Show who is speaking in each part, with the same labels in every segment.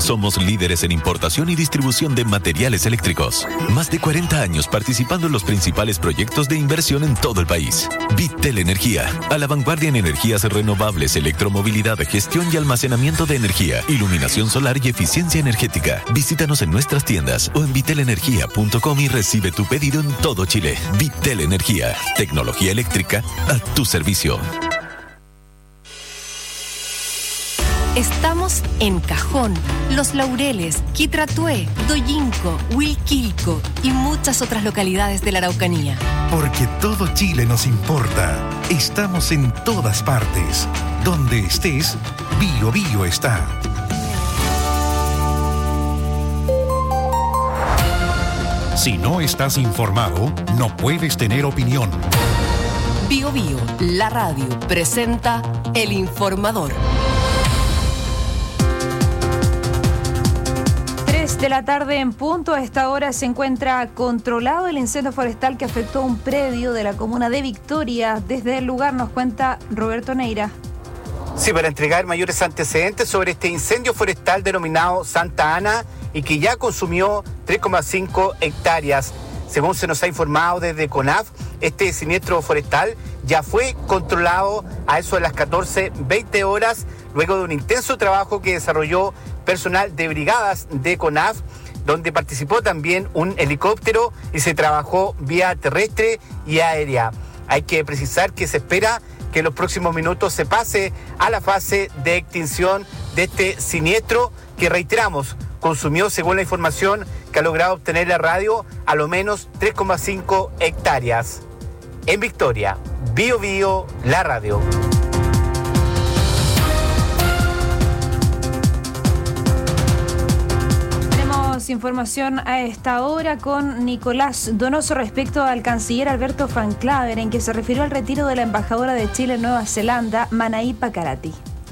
Speaker 1: Somos líderes en importación y distribución de materiales eléctricos. Más de 40 años participando en los principales proyectos de inversión en todo el país. Vitel Energía, a la vanguardia en energías renovables, electromovilidad, gestión y almacenamiento de energía, iluminación solar y eficiencia energética. Visítanos en nuestras tiendas o en vitelenergia.com y recibe tu pedido en todo Chile. Vitel Energía, tecnología eléctrica a tu servicio.
Speaker 2: Estamos en Cajón, Los Laureles, Quitratue, Doyinco, Huilquilco y muchas otras localidades de la Araucanía.
Speaker 3: Porque todo Chile nos importa. Estamos en todas partes. Donde estés, Bio Bio está. Si no estás informado, no puedes tener opinión.
Speaker 2: Bio Bio, la radio, presenta El Informador.
Speaker 4: 3 de la tarde en punto. A esta hora se encuentra controlado el incendio forestal que afectó un predio de la comuna de Victoria. Desde el lugar nos cuenta Roberto Neira.
Speaker 5: Sí, para entregar mayores antecedentes sobre este incendio forestal denominado Santa Ana y que ya consumió 3,5 hectáreas. Según se nos ha informado desde CONAF, este siniestro forestal ya fue controlado a eso de las 14:20 horas, luego de un intenso trabajo que desarrolló personal de brigadas de CONAF, donde participó también un helicóptero y se trabajó vía terrestre y aérea. Hay que precisar que se espera que en los próximos minutos se pase a la fase de extinción de este siniestro que, reiteramos, consumió, según la información que ha logrado obtener la radio, a lo menos 3,5 hectáreas. En Victoria, Bio Bio, la radio.
Speaker 4: Información a esta hora con Nicolás Donoso respecto al canciller Alberto Van Claveren, en que se refirió al retiro de la embajadora de Chile en Nueva Zelanda, Manaí Pakarati.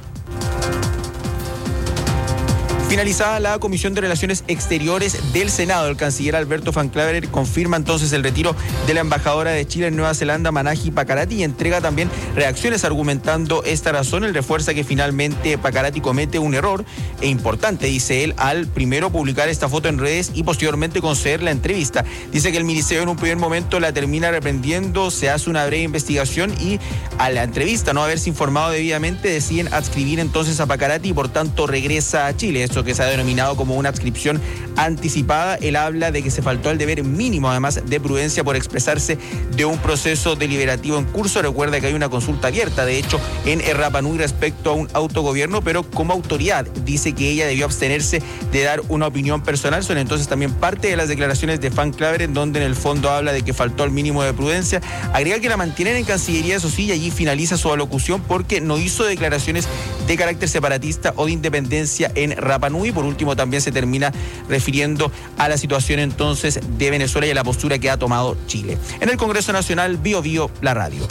Speaker 6: Finalizada la Comisión de Relaciones Exteriores del Senado, el canciller Alberto Van Claveren confirma entonces el retiro de la embajadora de Chile en Nueva Zelanda, Manaí Pakarati, y entrega también reacciones argumentando esta razón. Él refuerza que finalmente Pakarati comete un error importante, dice él, al primero publicar esta foto en redes y posteriormente conceder la entrevista. Dice que el ministerio en un primer momento la termina reprendiendo, se hace una breve investigación y a la entrevista no haberse informado debidamente deciden adscribir entonces a Pakarati y por tanto regresa a Chile. Esto que se ha denominado como una adscripción anticipada. Él habla de que se faltó al deber mínimo, además de prudencia, por expresarse de un proceso deliberativo en curso. Recuerda que hay una consulta abierta, de hecho, en Rapa Nui respecto a un autogobierno, pero como autoridad dice que ella debió abstenerse de dar una opinión personal. Son entonces también parte de las declaraciones de Van Claveren, donde en el fondo habla de que faltó el mínimo de prudencia. Agrega que la mantienen en Cancillería, eso sí, y allí finaliza su alocución porque no hizo declaraciones de carácter separatista o de independencia en Rapa Nui. Por último, también se termina refiriendo a la situación entonces de Venezuela y a la postura que ha tomado Chile. En el Congreso Nacional, Bio Bio, la radio.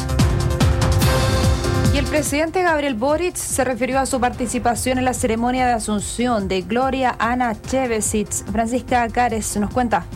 Speaker 4: Y el presidente Gabriel Boric se refirió a su participación en la ceremonia de asunción de Gloria Anačević. Francisca Cares nos cuenta.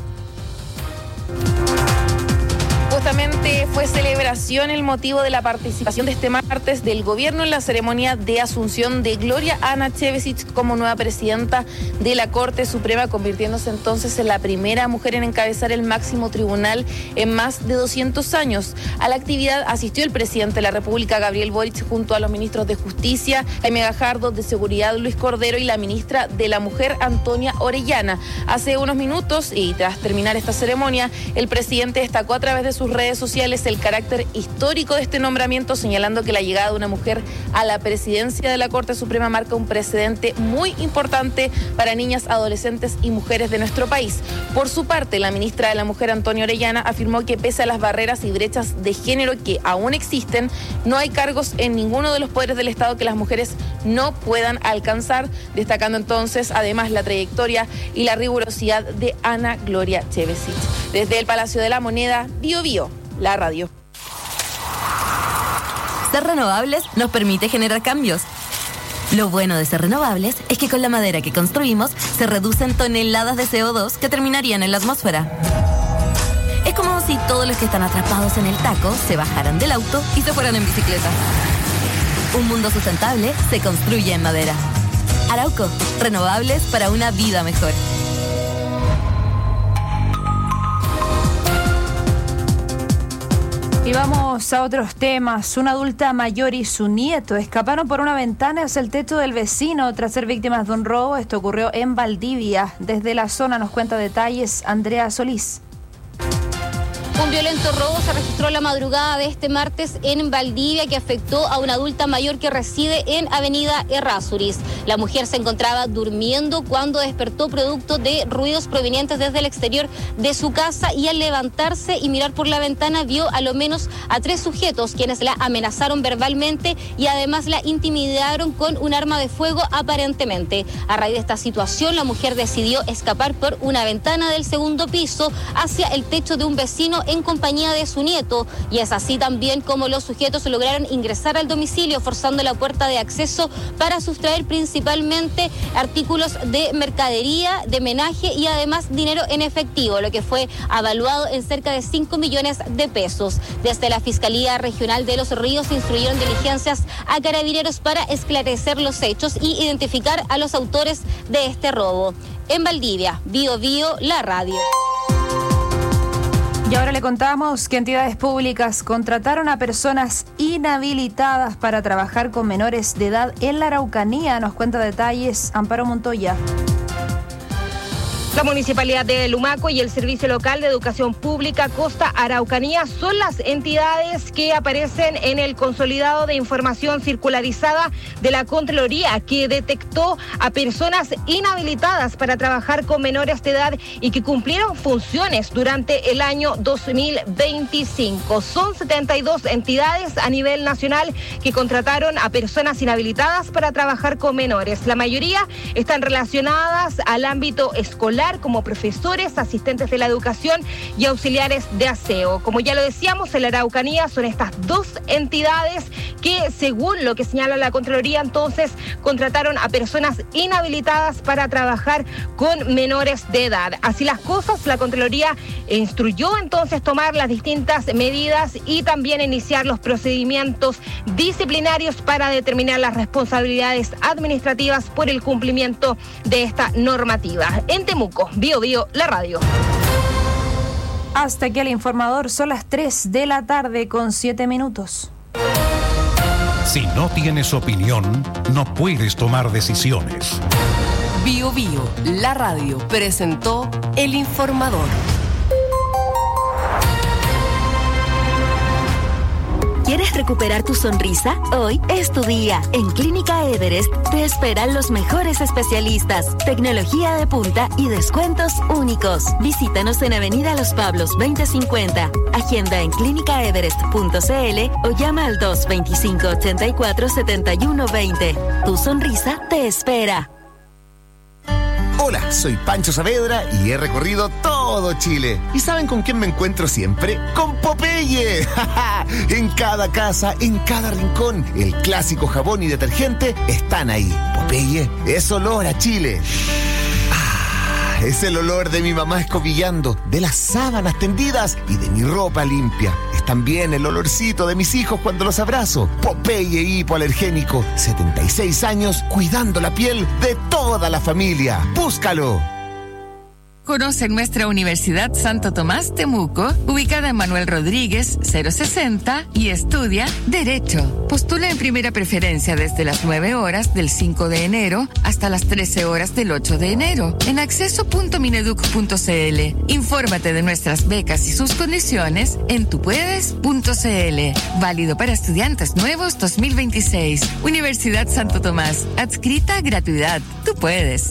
Speaker 7: Justamente fue celebración el motivo de la participación de este martes del gobierno en la ceremonia de asunción de Gloria Anačević como nueva presidenta de la Corte Suprema, convirtiéndose entonces en la primera mujer en encabezar el máximo tribunal en más de 200 años. A la actividad asistió el presidente de la República, Gabriel Boric, junto a los ministros de Justicia, Jaime Gajardo, de Seguridad, Luis Cordero, y la ministra de la Mujer, Antonia Orellana. Hace unos minutos, y tras terminar esta ceremonia, el presidente destacó a través de sus redes sociales el carácter histórico de este nombramiento, señalando que la llegada de una mujer a la presidencia de la Corte Suprema marca un precedente muy importante para niñas, adolescentes y mujeres de nuestro país. Por su parte, la ministra de la Mujer, Antonia Orellana, afirmó que pese a las barreras y brechas de género que aún existen, no hay cargos en ninguno de los poderes del Estado que las mujeres no puedan alcanzar, destacando entonces además la trayectoria y la rigurosidad de Ana Gloria Chevesic. Desde el Palacio de la Moneda, Bio Bio, la radio.
Speaker 8: Ser renovables nos permite generar cambios. Lo bueno de ser renovables es que con la madera que construimos se reducen toneladas de CO2 que terminarían en la atmósfera. Es como si todos los que están atrapados en el taco se bajaran del auto y se fueran en bicicleta. Un mundo sustentable se construye en madera. Arauco, renovables para una vida mejor.
Speaker 4: Y vamos a otros temas. Una adulta mayor y su nieto escaparon por una ventana hacia el techo del vecino tras ser víctimas de un robo. Esto ocurrió en Valdivia. Desde la zona nos cuenta detalles Andrea Solís.
Speaker 9: Un violento robo se registró la madrugada de este martes en Valdivia que afectó a una adulta mayor que reside en Avenida Errázuriz. La mujer se encontraba durmiendo cuando despertó producto de ruidos provenientes desde el exterior de su casa y al levantarse y mirar por la ventana vio a lo menos a 3 sujetos quienes la amenazaron verbalmente y además la intimidaron con un arma de fuego aparentemente. A raíz de esta situación, la mujer decidió escapar por una ventana del segundo piso hacia el techo de un vecino en compañía de su nieto, y es así también como los sujetos lograron ingresar al domicilio forzando la puerta de acceso para sustraer principalmente artículos de mercadería, de menaje y además dinero en efectivo, lo que fue avaluado en cerca de 5 millones de pesos. Desde la Fiscalía Regional de Los Ríos instruyeron diligencias a carabineros para esclarecer los hechos y identificar a los autores de este robo. En Valdivia, Bio Bio, la radio.
Speaker 4: Y ahora le contamos que entidades públicas contrataron a personas inhabilitadas para trabajar con menores de edad en la Araucanía. Nos cuenta detalles Amparo Montoya.
Speaker 10: La Municipalidad de Lumaco y el Servicio Local de Educación Pública Costa Araucanía son las entidades que aparecen en el consolidado de información circularizada de la Contraloría, que detectó a personas inhabilitadas para trabajar con menores de edad y que cumplieron funciones durante el año 2025. Son 72 entidades a nivel nacional que contrataron a personas inhabilitadas para trabajar con menores. La mayoría están relacionadas al ámbito escolar, como profesores, asistentes de la educación y auxiliares de aseo. Como ya lo decíamos, en la Araucanía son estas 2 entidades que, según lo que señala la Contraloría, entonces contrataron a personas inhabilitadas para trabajar con menores de edad. Así las cosas, la Contraloría instruyó entonces tomar las distintas medidas y también iniciar los procedimientos disciplinarios para determinar las responsabilidades administrativas por el cumplimiento de esta normativa. En Temuco, Bio Bio, la radio.
Speaker 4: Hasta aquí el informador, son las 3 de la tarde con 7 minutos.
Speaker 3: Si no tienes opinión, no puedes tomar decisiones.
Speaker 2: Bio Bio, la radio, presentó el informador.
Speaker 11: ¿Quieres recuperar tu sonrisa? Hoy es tu día. En Clínica Everest te esperan los mejores especialistas, tecnología de punta y descuentos únicos. Visítanos en Avenida Los Pablos 2050. Agenda en clínicaeverest.cl o llama al 225-84-7120. Tu sonrisa te espera.
Speaker 12: Hola, soy Pancho Saavedra y he recorrido todo Chile. ¿Y saben con quién me encuentro siempre? ¡Con Popeye! En cada casa, en cada rincón, el clásico jabón y detergente están ahí. Popeye es olor a Chile. Es el olor de mi mamá escobillando, de las sábanas tendidas y de mi ropa limpia. Es también el olorcito de mis hijos cuando los abrazo. Popeye hipoalergénico, 76 años cuidando la piel de toda la familia. ¡Búscalo!
Speaker 13: Conoce nuestra Universidad Santo Tomás Temuco, ubicada en Manuel Rodríguez, 060, y estudia Derecho. Postula en primera preferencia desde las 9 horas del 5 de enero hasta las 13 horas del 8 de enero en acceso.mineduc.cl. Infórmate de nuestras becas y sus condiciones en tupuedes.cl. Válido para estudiantes nuevos 2026. Universidad Santo Tomás. Adscrita a gratuidad. Tú puedes.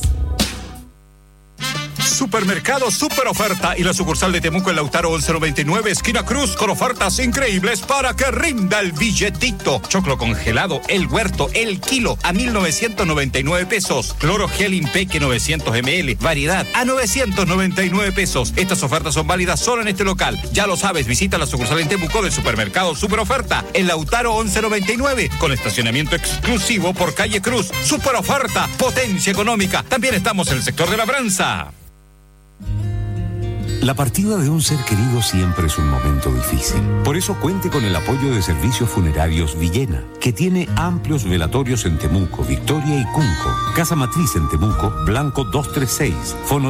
Speaker 14: Supermercado Super Oferta y la sucursal de Temuco en Lautaro 1199, esquina Cruz, con ofertas increíbles para que rinda el billetito. Choclo congelado, el huerto, el kilo a 1,999 pesos. Cloro Gel Impeque 900 ml, variedad a 999 pesos. Estas ofertas son válidas solo en este local. Ya lo sabes, visita la sucursal en Temuco del Supermercado Super Oferta en Lautaro 1199, con estacionamiento exclusivo por calle Cruz. Super Oferta, potencia económica. También estamos en el sector de labranza.
Speaker 15: La partida de un ser querido siempre es un momento difícil. Por eso cuente con el apoyo de Servicios Funerarios Villena, que tiene amplios velatorios en Temuco, Victoria y Cunco. Casa Matriz en Temuco, Blanco 236, fono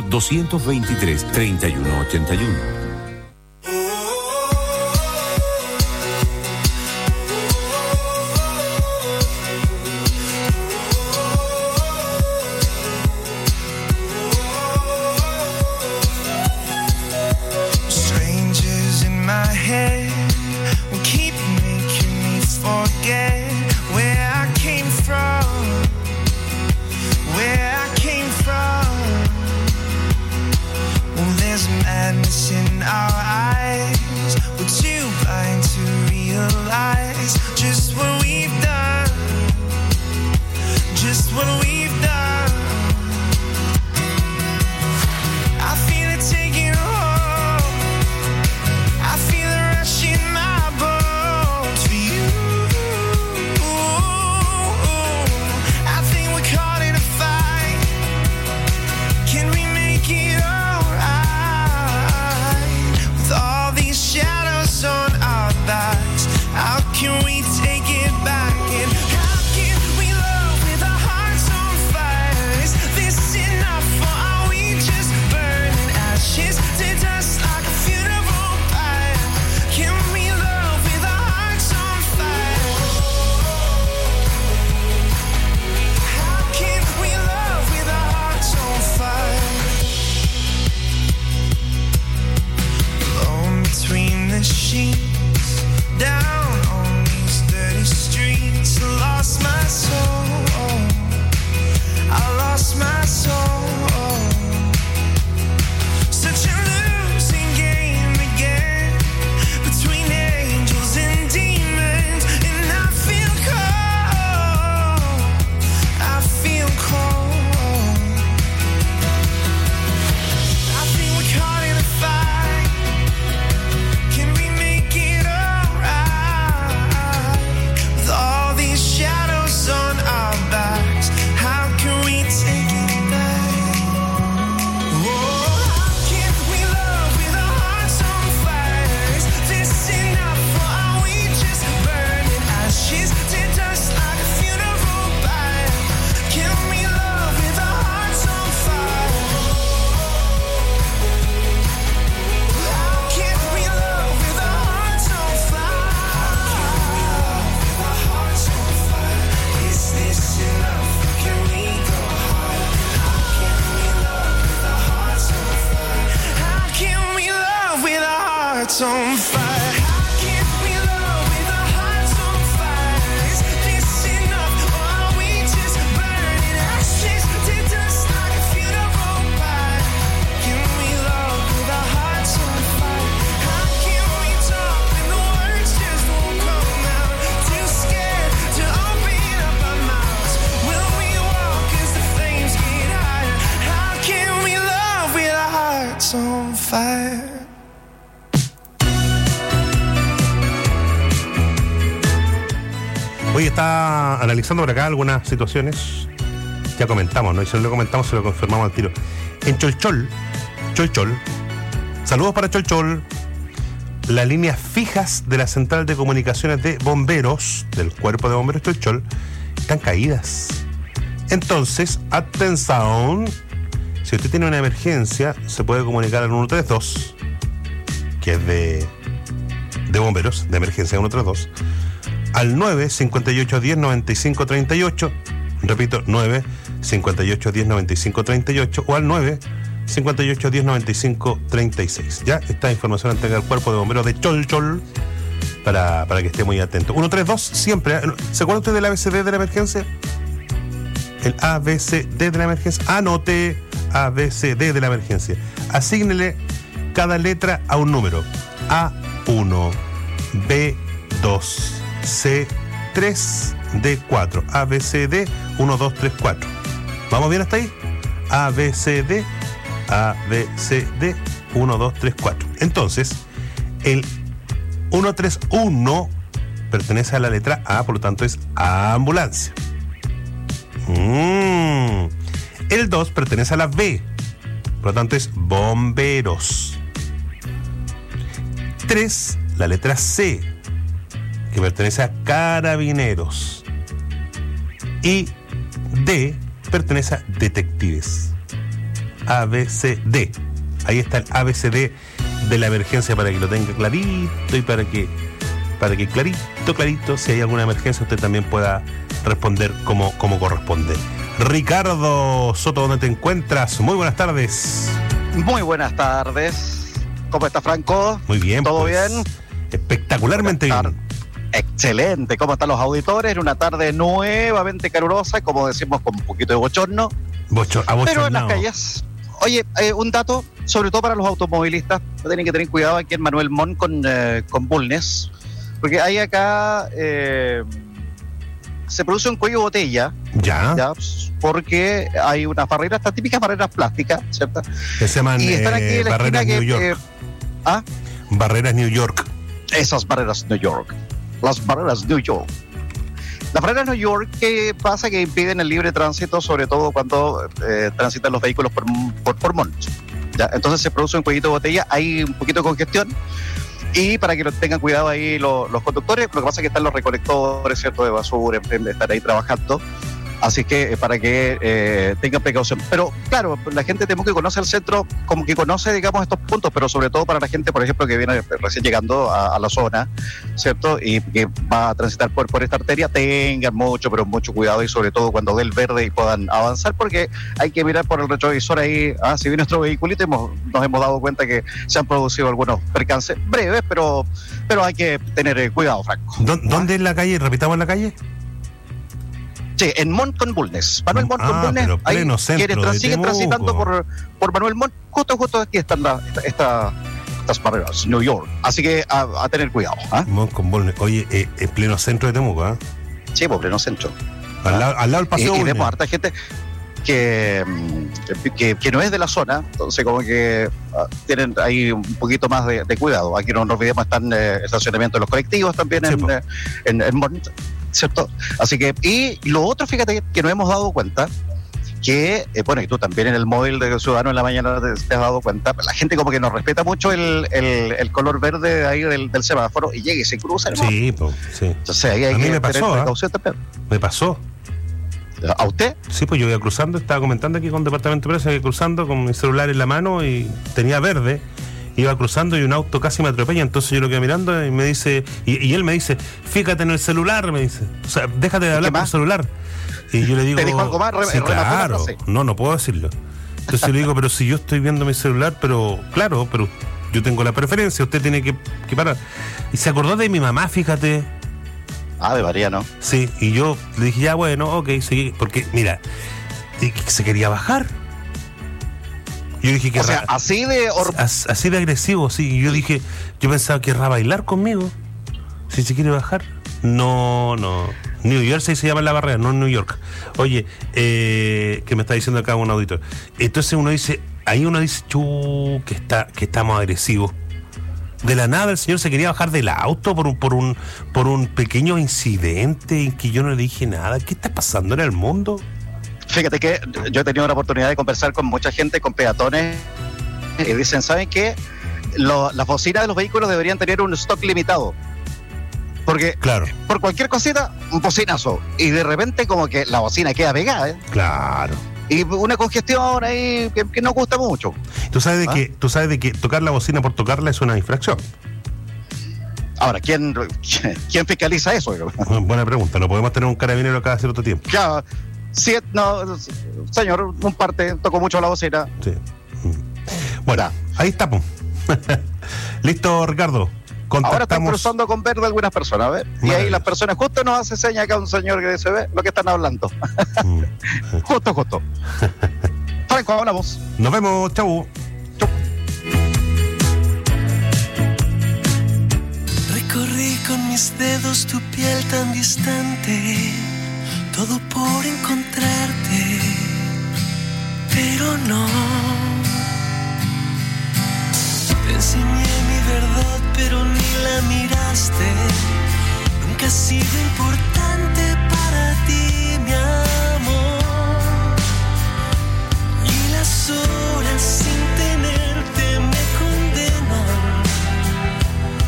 Speaker 15: 223-3181.
Speaker 16: Hoy está analizando por acá algunas situaciones. Ya comentamos, ¿no? Y si no lo comentamos, se lo confirmamos al tiro. En Cholchol, saludos para Cholchol. Las líneas fijas de la central de comunicaciones de bomberos, del cuerpo de bomberos Cholchol, están caídas. Entonces, atención, si usted tiene una emergencia, se puede comunicar al 132, que es de bomberos, de emergencia 132, al 9-5810-9538, repito, 9-5810-9538, o al 9-5810-9536. Ya, esta información entrega al cuerpo de bomberos de Cholchol para que esté muy atento. 132 siempre. ¿Se acuerda usted del ABCD de la emergencia? El ABCD de la emergencia. Anote ABCD de la emergencia. Asígnele cada letra a un número. A1, B2, C3, D4. ABCD 1, 2, 3, 4. ¿Vamos bien hasta ahí? ABCD 1, 2, 3, 4. Entonces, el 131 pertenece a la letra A, por lo tanto es ambulancia. El 2 pertenece a la B, por lo tanto es bomberos. 3, la letra C, que pertenece a Carabineros. Y D, pertenece a Detectives. A, B, C, D. Ahí está el ABCD de la emergencia para que lo tenga clarito y para que clarito, si hay alguna emergencia, usted también pueda responder como corresponde. Ricardo Soto, ¿dónde te encuentras? Muy buenas tardes.
Speaker 17: Muy buenas tardes. ¿Cómo está, Franco?
Speaker 16: Muy bien.
Speaker 17: ¿Todo
Speaker 16: pues,
Speaker 17: bien?
Speaker 16: Espectacularmente bien.
Speaker 17: Excelente. ¿Cómo están los auditores? En una tarde nuevamente calurosa, como decimos, con un poquito de bochorno. Pero en las calles. Oye, un dato, sobre todo para los automovilistas, tienen que tener cuidado aquí en Manuel Montt con Bulnes, porque hay acá se produce un cuello de botella. Ya, porque hay unas barreras, estas típicas barreras plásticas, ¿cierto?
Speaker 16: Que se llaman barreras New York. Barreras New York.
Speaker 17: Esas barreras New York. Las barreras New York. Las barreras New York, ¿qué pasa? Que impiden el libre tránsito, sobre todo cuando transitan los vehículos por Montt. ¿Ya? Entonces se produce un cuellito de botella, hay un poquito de congestión. Y para que lo tengan cuidado ahí los conductores, lo que pasa es que están los recolectores, ¿cierto?, de basura, están ahí trabajando. Así que para que tengan precaución. Pero claro, la gente de Temuco que conoce el centro, como que conoce, digamos, estos puntos, pero sobre todo para la gente, por ejemplo, que viene recién llegando a la zona, ¿cierto?, y que va a transitar por esta arteria, tengan mucho, pero mucho cuidado, y sobre todo cuando dé el verde y puedan avanzar, porque hay que mirar por el retrovisor ahí. Si viene nuestro vehiculito, nos hemos dado cuenta que se han producido algunos percances breves, pero hay que tener cuidado, Franco.
Speaker 16: ¿Dónde es la calle? Repitamos la calle.
Speaker 17: Sí, en Montt con Bulnes. Manuel Montt con Bulnes. Ahí quienes siguen transitando por Manuel Montt, justo aquí están estas barreras, New York. Así que a tener cuidado.
Speaker 16: Montt con Bulnes. Oye, en pleno centro de Temuco, ¿eh?
Speaker 17: Sí, por pleno centro.
Speaker 16: Al lado del paseo.
Speaker 17: Y vemos harta gente que no es de la zona, entonces como que tienen ahí un poquito más de cuidado. Aquí no nos olvidemos, están estacionamientos de los colectivos también en Montt, ¿cierto? Así que, y lo otro, fíjate que nos hemos dado cuenta que, bueno, y tú también en el móvil de Ciudadano en la mañana te has dado cuenta, la gente como que nos respeta mucho el color verde de ahí del semáforo y llega y se cruza.
Speaker 16: Sí, sí.
Speaker 17: Entonces ahí hay que tener precaución también.
Speaker 16: Me pasó.
Speaker 17: ¿A usted?
Speaker 16: Sí, pues yo iba cruzando, estaba comentando aquí con Departamento de Prensa, iba cruzando con mi celular en la mano y tenía verde. Iba cruzando y un auto casi me atropella, entonces yo lo quedo mirando y me dice, y él me dice, fíjate en el celular, me dice, o sea, déjate de hablar por el celular. Y yo le digo,
Speaker 17: ¿te dijo algo más?
Speaker 16: Sí, claro, no puedo decirlo. Entonces yo le digo, pero si yo estoy viendo mi celular, pero claro, pero yo tengo la preferencia, usted tiene que parar. Y se acordó de mi mamá, fíjate.
Speaker 17: De María, ¿no?
Speaker 16: Sí, y yo le dije, ya bueno, ok, seguí, porque mira, se quería bajar. Yo dije que
Speaker 17: así
Speaker 16: de agresivo, sí. Y yo dije, yo pensaba que querrá bailar conmigo. Si se quiere bajar. No. New Jersey se llama la barrera, no New York. Oye, que me está diciendo acá un auditor. Entonces uno dice, que estamos agresivos. De la nada el señor se quería bajar del auto por un pequeño incidente en que yo no le dije nada. ¿Qué está pasando en el mundo?
Speaker 17: Fíjate que yo he tenido la oportunidad de conversar con mucha gente, con peatones, y dicen, ¿saben qué? Las bocinas de los vehículos deberían tener un stock limitado. Porque por cualquier cosita, un bocinazo. Y de repente como que la bocina queda pegada, ¿eh?
Speaker 16: Claro.
Speaker 17: Y una congestión ahí que no gusta mucho.
Speaker 16: Tú sabes de que tocar la bocina por tocarla es una infracción.
Speaker 17: Ahora, ¿quién fiscaliza eso?
Speaker 16: Buena pregunta. No podemos tener un carabinero cada cierto tiempo.
Speaker 17: Claro. Sí, no, señor, un parte tocó mucho la bocina.
Speaker 16: Sí. Bueno, ahí estamos. Listo, Ricardo.
Speaker 17: Ahora están cruzando con verde algunas personas, a ver. Y ahí las personas, justo nos hace seña acá un señor que dice, ve lo que están hablando. Justo. Franco, hablamos.
Speaker 16: Nos vemos, chau.
Speaker 18: Recorrí con mis dedos tu piel tan distante, todo por encontrarte, pero no. Te enseñé mi verdad, pero ni la miraste. Nunca ha sido importante para ti, mi amor. Y las horas sin tenerte me condenan.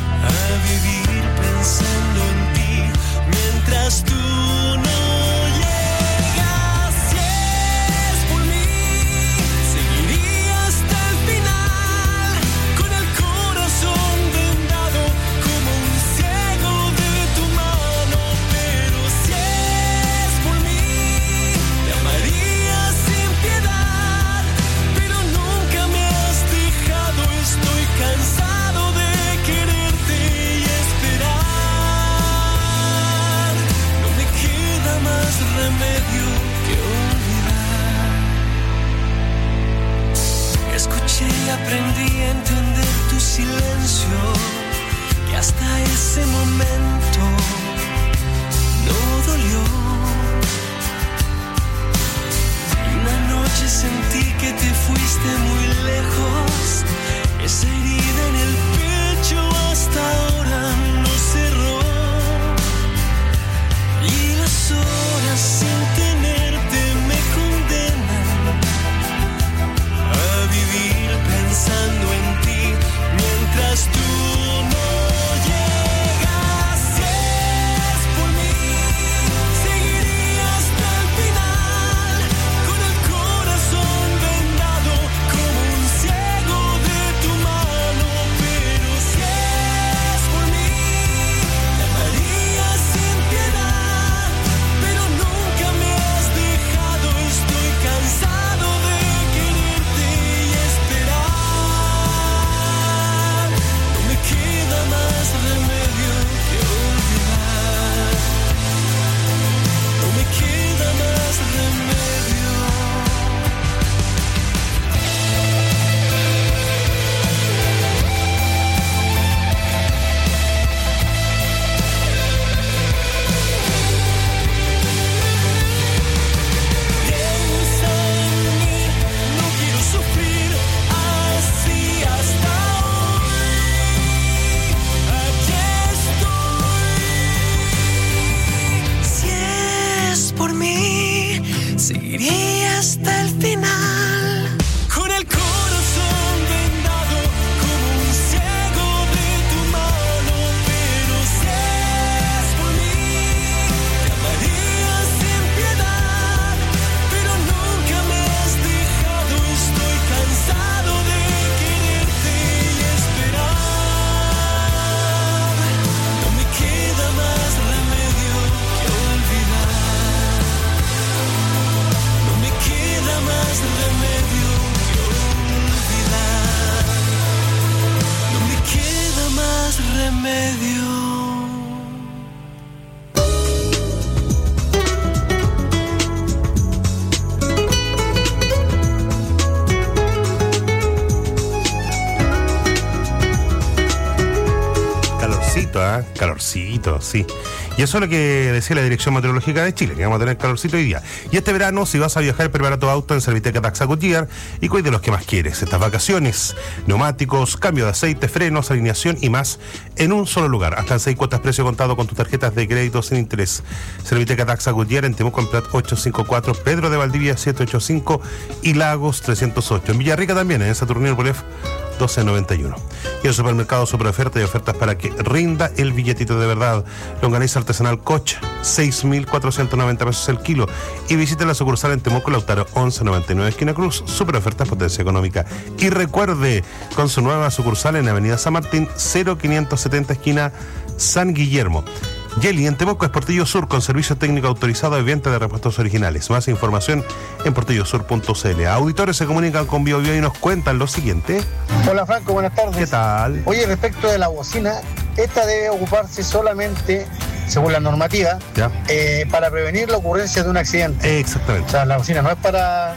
Speaker 18: escuché y aprendí a entender tu silencio, que hasta ese momento no dolió. Y una noche sentí que te fuiste muy lejos, esa herida en el pecho hasta ahora no cerró. Y las horas sin tenerte me condenan a vivir pensando en ti mientras tú no llegas. Si es por mí, seguiría hasta el final, con el corazón vendado como un ciego de tu mano. Pero si es por mí, te amaría sin piedad, pero nunca me has dejado. Estoy cansado de quererte y esperar. No me queda más remedio que olvidar. No me queda más remedio. Piensa en mí, no quiero sufrir así hasta hoy. Aquí estoy. Si es por mí, seguiría hasta el final, con el corazón vendado como un ciego de tu mano. Pero si es por mí, te amaría sin piedad, pero nunca me has dejado. Estoy cansado de quererte y esperar. No me queda más remedio que olvidar. No me queda más remedio que olvidar. No me queda más remedio.
Speaker 16: Calorcito, ¿ah? Calorcito, sí. Y eso es lo que decía la Dirección Meteorológica de Chile, que vamos a tener calorcito hoy día. Y este verano, si vas a viajar, prepara tu auto en Serviteca Taxa Goodyear y cuide de los que más quieres. Estas vacaciones, neumáticos, cambio de aceite, frenos, alineación y más en un solo lugar. Hasta en 6 cuotas precio contado con tus tarjetas de crédito sin interés. Serviteca Taxa Goodyear en Temuco, en Prat 854, Pedro de Valdivia 785 y Lagos 308. En Villarrica también, en Saturnino Polef 1291. Y el supermercado Superoferta y ofertas para que rinda el billetito de verdad. Longaniza artesanal Cocha, 6.490 pesos el kilo. Y visite la sucursal en Temuco, Lautaro 1199, esquina Cruz. Superofertas, potencia económica. Y recuerde, con su nueva sucursal en Avenida San Martín, 0570, esquina San Guillermo. Yeli en Temuco es Portillo Sur, con servicio técnico autorizado de venta de repuestos originales. Más información en portillosur.cl. Auditores se comunican con BioBio y nos cuentan lo siguiente.
Speaker 19: Hola Franco, buenas tardes.
Speaker 16: ¿Qué tal?
Speaker 19: Oye, respecto de la bocina, esta debe ocuparse solamente, según la normativa,
Speaker 16: ¿Ya?
Speaker 19: Para prevenir la ocurrencia de un accidente.
Speaker 16: Exactamente.
Speaker 19: O sea, la bocina no es para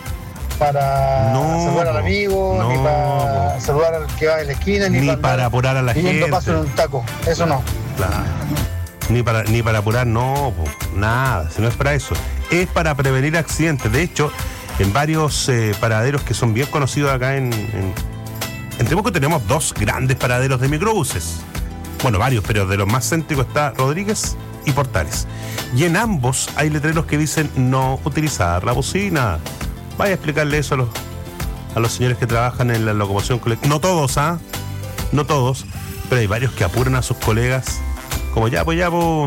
Speaker 19: saludar al amigo, ni para saludar al que va en la esquina,
Speaker 16: ni para apurar a la gente.
Speaker 19: Pidiendo paso en un taco, eso no.
Speaker 16: Claro. Ni para apurar, no, nada, si no es para eso. Es para prevenir accidentes. De hecho, en varios paraderos que son bien conocidos acá en Temuco tenemos 2 grandes paraderos de microbuses. Bueno, varios, pero de los más céntricos está Rodríguez y Portales. Y en ambos hay letreros que dicen no utilizar la bocina. Vaya a explicarle eso a los señores que trabajan en la locomoción colectiva. No todos, no todos, pero hay varios que apuran a sus colegas. Como ya pues,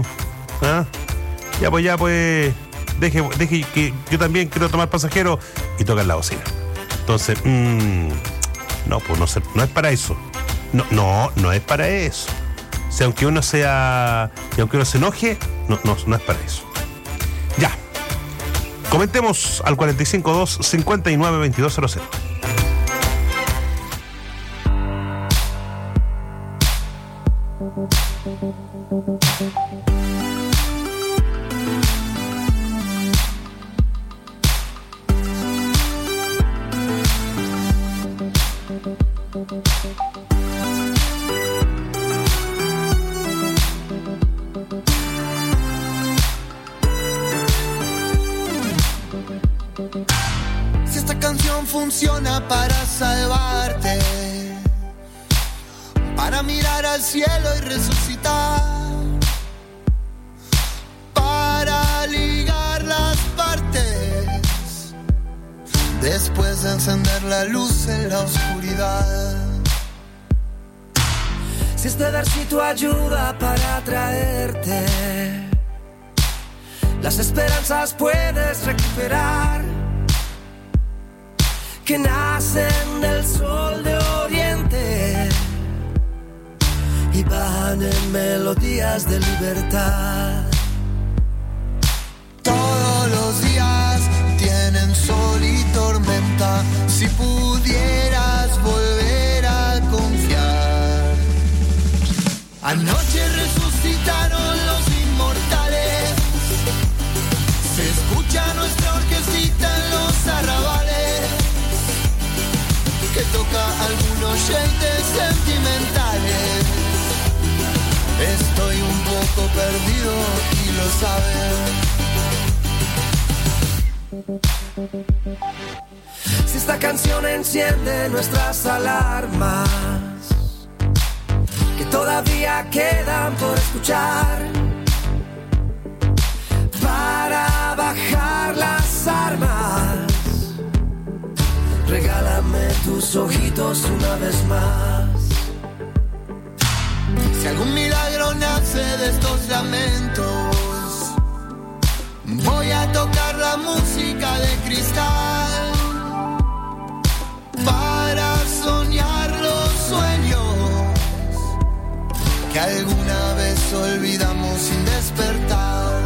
Speaker 16: deje que yo también quiero tomar pasajero, y tocan la bocina. Entonces, no, pues no es para eso. No es para eso. O sea, aunque uno se enoje, no es para eso. Ya. Comentemos al 452-592200.
Speaker 18: Si esta canción funciona para salvarte, para mirar al cielo y resucitar, para ligar las partes, después de encender la luz en la oscuridad. Si este versito ayuda para atraerte, las esperanzas puedes recuperar, que nacen del sol de oriente y bajan en melodías de libertad. Todos los días tienen sol y tormenta, si pudieras volver a confiar. Anoche resucitaron los inmortales, se escucha nuestra orquestita en los arrabales, que toca algunos oyentes sentimentales. Estoy un poco perdido y lo sabes. Si esta canción enciende nuestras alarmas, que todavía quedan por escuchar, para bajar las armas, regálame tus ojitos una vez más. Si algún milagro nace de estos lamentos, voy a tocar la música de cristal, para soñar los sueños que alguna vez olvidamos sin despertar.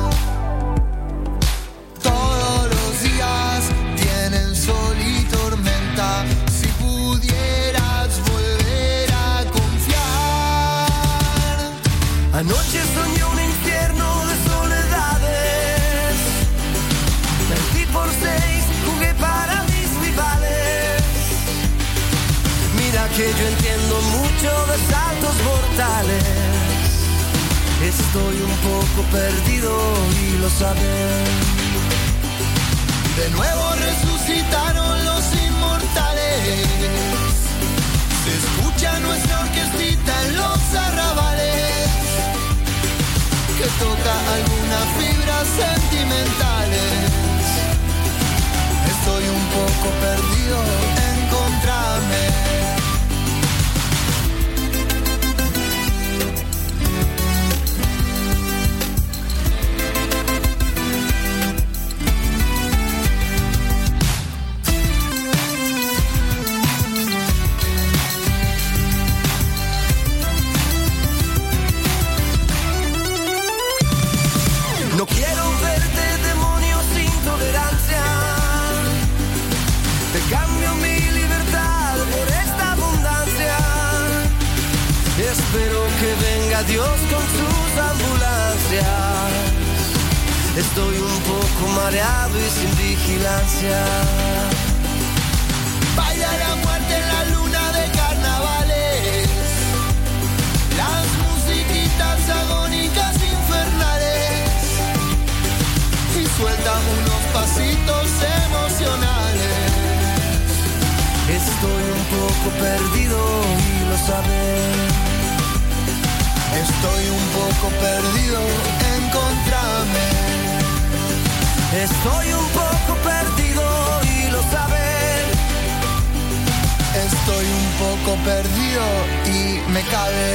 Speaker 18: Todos los días tienen sol y tormenta, si pudieras volver a confiar. Anoche soñé un infierno de soledades, 20x6 jugué para mis rivales. Mira que yo entiendo mucho de saltos mortales, estoy un poco perdido y lo sabes. De nuevo resucitaron los inmortales, se escucha nuestra orquestita en los arrabales, que toca algunas fibras sentimentales. Estoy un poco perdido, encontrame. No quiero verte, demonio sin tolerancia. Te cambio mi libertad por esta abundancia. Espero que venga Dios con sus ambulancias. Estoy un poco mareado y sin vigilancia. Baila la muerte en la luna de carnavales, las musiquitas agónicas infernales, y suelta unos pasitos emocionales. Estoy un poco perdido y lo sabes. Estoy un poco perdido, encontrame. Estoy un poco perdido y lo sabes. Estoy un poco perdido y me cabe.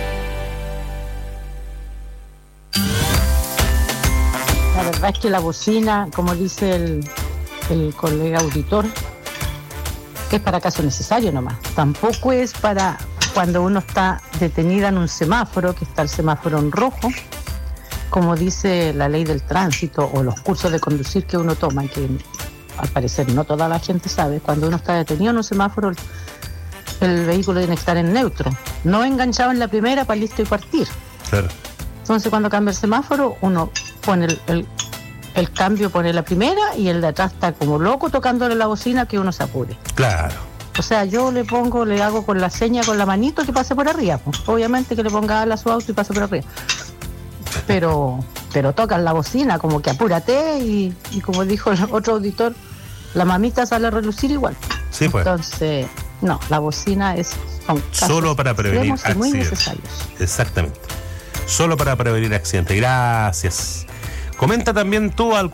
Speaker 20: La verdad es que la bocina, como dice el colega auditor, es para caso necesario nomás. Tampoco es para cuando uno está detenida en un semáforo, que está el semáforo en rojo, como dice la ley del tránsito o los cursos de conducir que uno toma, y que al parecer no toda la gente sabe. Cuando uno está detenido en un semáforo, el vehículo tiene que estar en neutro, no enganchado en la primera para listo y partir.
Speaker 16: Claro.
Speaker 20: Entonces cuando cambia el semáforo, uno pone el cambio, pone la primera, y el de atrás está como loco tocándole la bocina, que uno se apure.
Speaker 16: Claro.
Speaker 20: O sea, yo le hago con la seña, con la manito que pase por arriba. Pues. Obviamente que le ponga ala a su auto y pase por arriba. Pero tocan la bocina, como que apúrate y como dijo el otro auditor, la mamita sale a relucir igual.
Speaker 16: Sí, pues.
Speaker 20: Entonces, no, la bocina son
Speaker 16: solo para prevenir accidentes.
Speaker 20: Muy necesarios.
Speaker 16: Exactamente. Solo para prevenir accidentes. Gracias. Comenta también tú al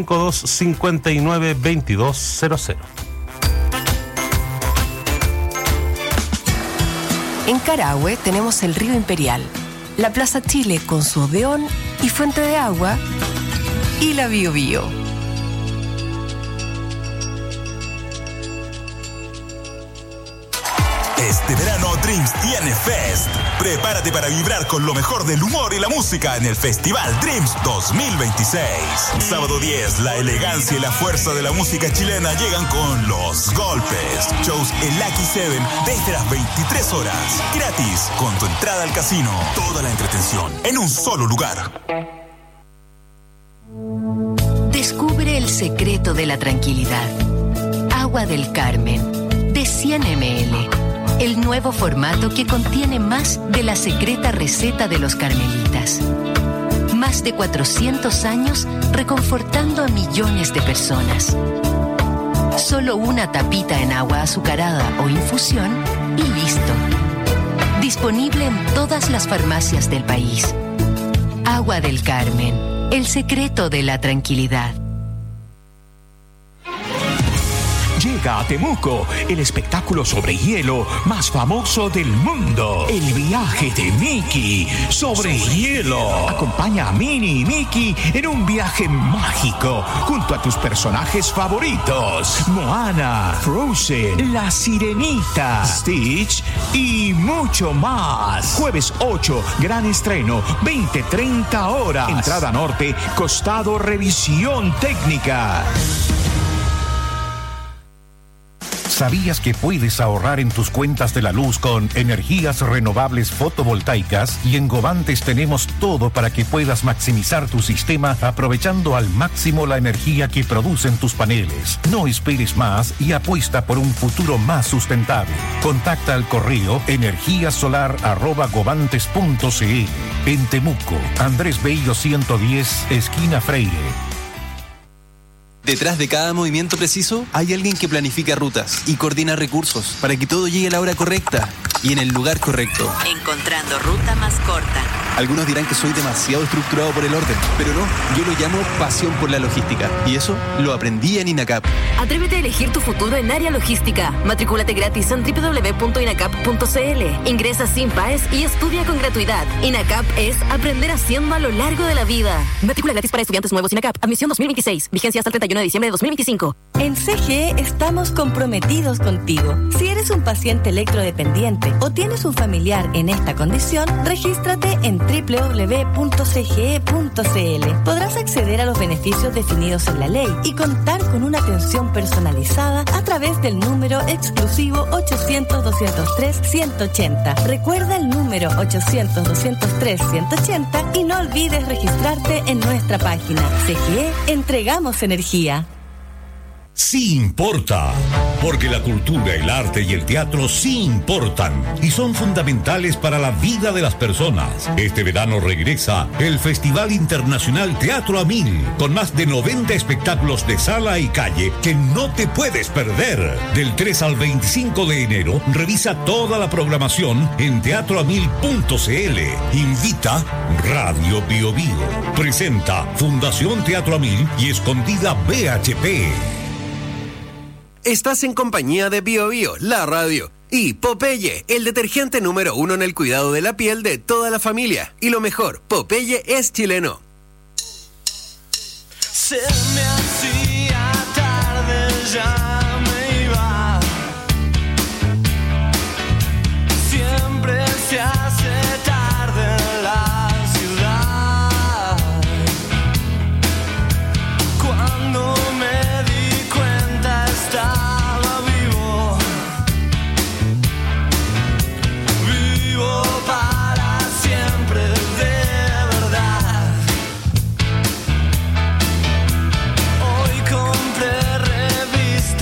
Speaker 16: 452-59-2200.
Speaker 2: En Carahue tenemos el Río Imperial, la Plaza Chile con su odeón y fuente de agua y la Bio Bio.
Speaker 21: Este verano Dreams tiene Fest. Prepárate para vibrar con lo mejor del humor y la música en el Festival Dreams 2026. Sábado 10, la elegancia y la fuerza de la música chilena llegan con Los Golpes. Shows en Lucky 7 desde las 23 horas. Gratis, con tu entrada al casino. Toda la entretención en un solo lugar.
Speaker 2: Descubre el secreto de la tranquilidad. Agua del Carmen, de 100 ml. El nuevo formato que contiene más de la secreta receta de los carmelitas. Más de 400 años reconfortando a millones de personas. Solo una tapita en agua azucarada o infusión y listo. Disponible en todas las farmacias del país. Agua del Carmen, el secreto de la tranquilidad.
Speaker 22: Llega a Temuco, el espectáculo sobre hielo más famoso del mundo. El viaje de Mickey sobre hielo. Acompaña a Minnie y Mickey en un viaje mágico junto a tus personajes favoritos. Moana, Frozen, La Sirenita, Stitch y mucho más. Jueves 8, gran estreno, 20-30 horas. Entrada norte, costado revisión técnica.
Speaker 3: ¿Sabías que puedes ahorrar en tus cuentas de la luz con energías renovables fotovoltaicas? Y en Govantes tenemos todo para que puedas maximizar tu sistema aprovechando al máximo la energía que producen tus paneles. No esperes más y apuesta por un futuro más sustentable. Contacta al correo energiasolar@govantes.cl. En Temuco, Andrés Bello 110, esquina Freire.
Speaker 23: Detrás de cada movimiento preciso hay alguien que planifica rutas y coordina recursos para que todo llegue a la hora correcta y en el lugar correcto.
Speaker 24: Encontrando ruta más corta.
Speaker 23: Algunos dirán que soy demasiado estructurado por el orden, pero no, yo lo llamo pasión por la logística y eso lo aprendí en INACAP.
Speaker 8: Atrévete a elegir tu futuro en área logística. Matricúlate gratis en www.inacap.cl. Ingresa sin PAES y estudia con gratuidad. INACAP es aprender haciendo a lo largo de la vida. Matrícula gratis para estudiantes nuevos INACAP. Admisión 2026. Vigencia hasta el 31 de diciembre de 2025.
Speaker 25: En CGE estamos comprometidos contigo. Si eres un paciente electrodependiente o tienes un familiar en esta condición, regístrate en www.cge.cl. Podrás acceder a los beneficios definidos en la ley y contar con una atención personalizada a través del número exclusivo 800-203-180. Recuerda el número 800-203-180 y no olvides registrarte en nuestra página. CGE, entregamos energía.
Speaker 26: Sí importa, porque la cultura, el arte y el teatro sí importan y son fundamentales para la vida de las personas. Este verano regresa el Festival Internacional Teatro a 1000, con más de 90 espectáculos de sala y calle que no te puedes perder. Del 3 al 25 de enero, revisa toda la programación en teatroamil.cl. Invita Radio Bio Bio. Presenta Fundación Teatro a 1000 y Escondida BHP.
Speaker 27: Estás en compañía de Bio Bio, la radio, y Popeye, el detergente número 1 en el cuidado de la piel de toda la familia. Y lo mejor, Popeye es chileno.
Speaker 18: Se me hacía tarde, ya me iba. Siempre se hace tarde en la ciudad. Cuando me di cuenta estaba vivo. Vivo para siempre, de verdad. Hoy compré revistas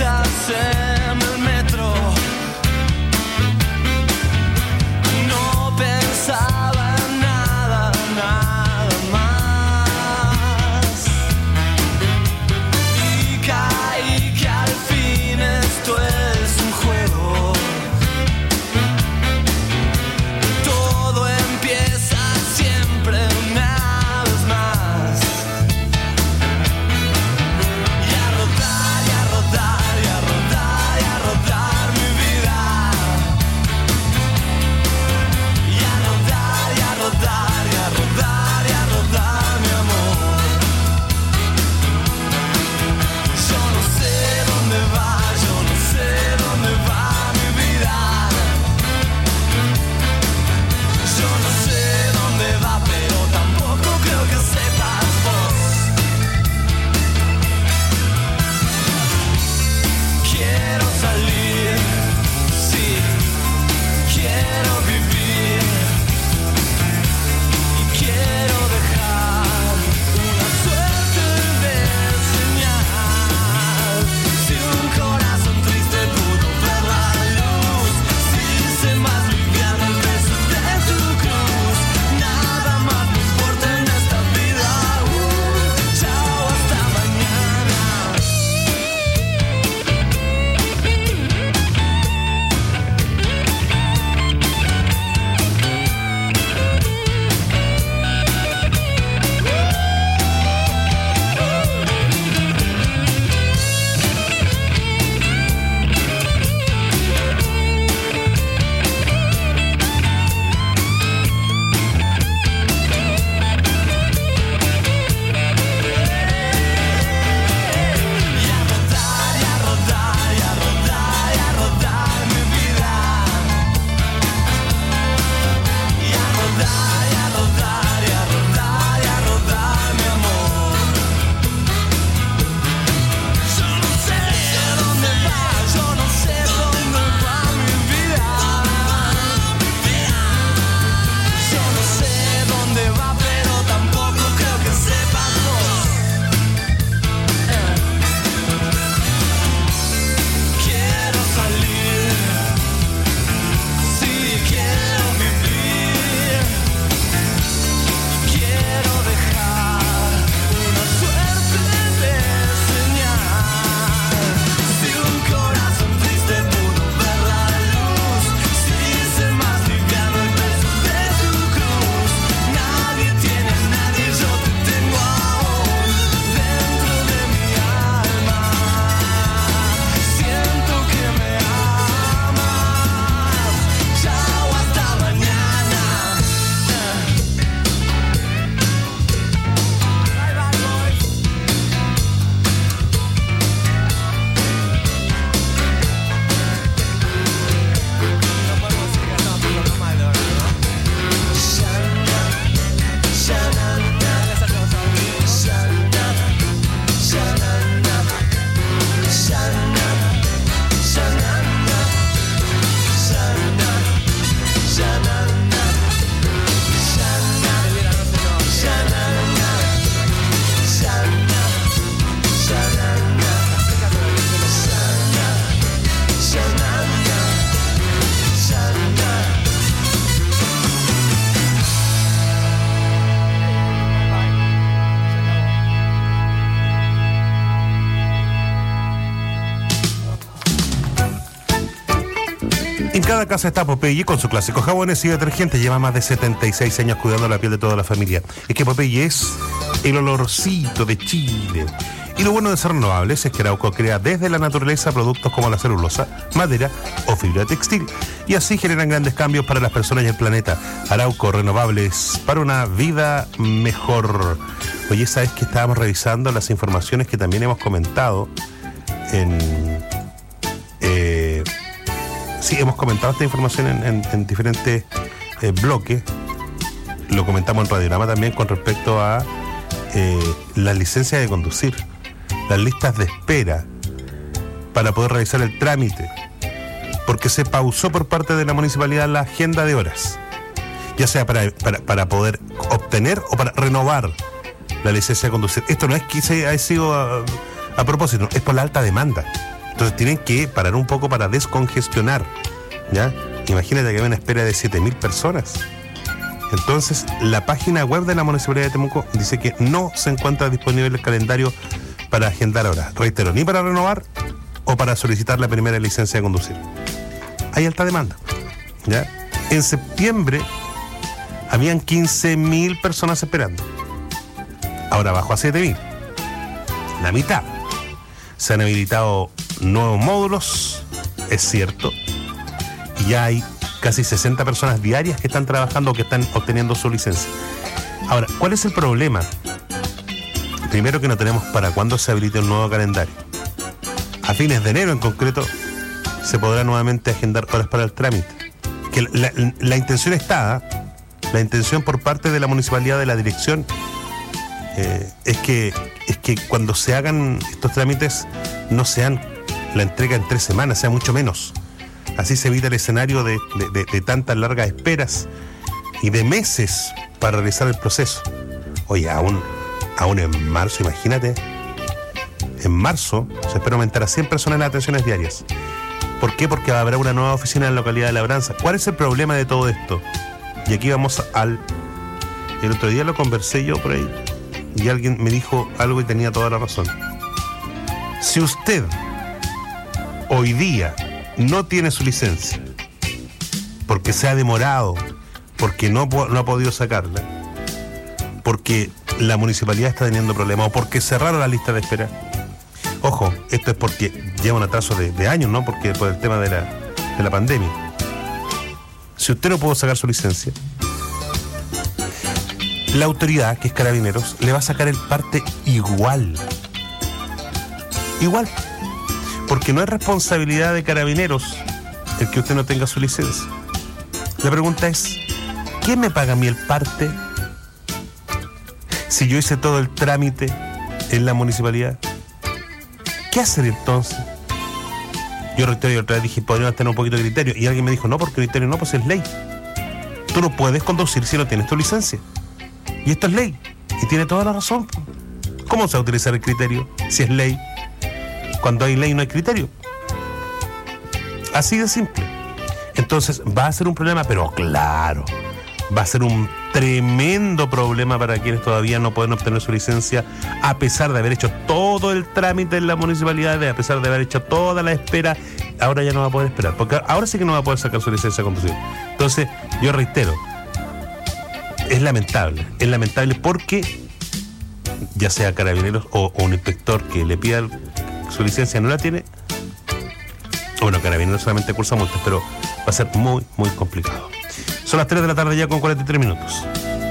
Speaker 16: En cada casa está Popeye con sus clásicos jabones y detergentes. Lleva más de 76 años cuidando la piel de toda la familia. Es que Popeye es el olorcito de Chile. Y lo bueno de ser renovables es que Arauco crea desde la naturaleza productos como la celulosa, madera o fibra textil. Y así generan grandes cambios para las personas y el planeta. Arauco, renovables para una vida mejor. Oye, ¿sabes que estábamos revisando las informaciones que también hemos comentado Sí, hemos comentado esta información en diferentes bloques. Lo comentamos en Radiorama también con respecto a las licencias de conducir, las listas de espera para poder realizar el trámite, porque se pausó por parte de la municipalidad la agenda de horas, ya sea para poder obtener o para renovar la licencia de conducir. Esto no es que se haya sido a propósito, es por la alta demanda. Entonces tienen que parar un poco para descongestionar, ¿ya? Imagínate que hay una espera de 7.000 personas. Entonces, la página web de la Municipalidad de Temuco dice que no se encuentra disponible el calendario para agendar ahora. Reitero, ni para renovar o para solicitar la primera licencia de conducir. Hay alta demanda, ¿ya? En septiembre habían 15.000 personas esperando. Ahora bajó a 7.000. La mitad. Se han habilitado nuevos módulos, es cierto, y ya hay casi 60 personas diarias que están trabajando o que están obteniendo su licencia. Ahora, ¿cuál es el problema? Primero, que no tenemos para cuándo se habilite un nuevo calendario. A fines de enero en concreto se podrá nuevamente agendar horas para el trámite. Que la intención está, la intención por parte de la municipalidad, de la dirección, es que cuando se hagan estos trámites no sean la entrega en 3 semanas, sea mucho menos. Así se evita el escenario de tantas largas esperas y de meses para realizar el proceso. Oye, aún en marzo, imagínate, en marzo se espera aumentar a 100 personas en las atenciones diarias. ¿Por qué? Porque habrá una nueva oficina en la localidad de Labranza. ¿Cuál es el problema de todo esto? Y aquí vamos el otro día lo conversé yo por ahí y alguien me dijo algo y tenía toda la razón. Si usted hoy día no tiene su licencia porque se ha demorado, porque no ha podido sacarla, porque la municipalidad está teniendo problemas o porque cerraron la lista de espera, ojo, esto es porque lleva un atraso de años, ¿no? Porque por el tema de la pandemia. Si usted no pudo sacar su licencia, la autoridad, que es Carabineros, le va a sacar el parte igual, porque no es responsabilidad de Carabineros el que usted no tenga su licencia. La pregunta es, ¿quién me paga a mí el parte si yo hice todo el trámite en la municipalidad? ¿Qué hacer entonces? Yo reitero, y otra vez dije, podríamos tener un poquito de criterio, y alguien me dijo, no, por criterio no, pues es ley. Tú no puedes conducir si no tienes tu licencia, y esto es ley, y tiene toda la razón. ¿Cómo se va a utilizar el criterio si es ley? Cuando hay ley no hay criterio. Así de simple. Entonces va a ser un problema, pero claro, va a ser un tremendo problema para quienes todavía no pueden obtener su licencia, a pesar de haber hecho todo el trámite en la municipalidad, a pesar de haber hecho toda la espera. Ahora ya no va a poder esperar, porque ahora sí que no va a poder sacar su licencia de conducir. Entonces, yo reitero, es lamentable porque ya sea Carabineros o un inspector que le pida su licencia no la tiene. Bueno, Carabineros solamente cursa multas, pero va a ser muy, muy complicado. Son las 3 de la tarde ya con 43 minutos.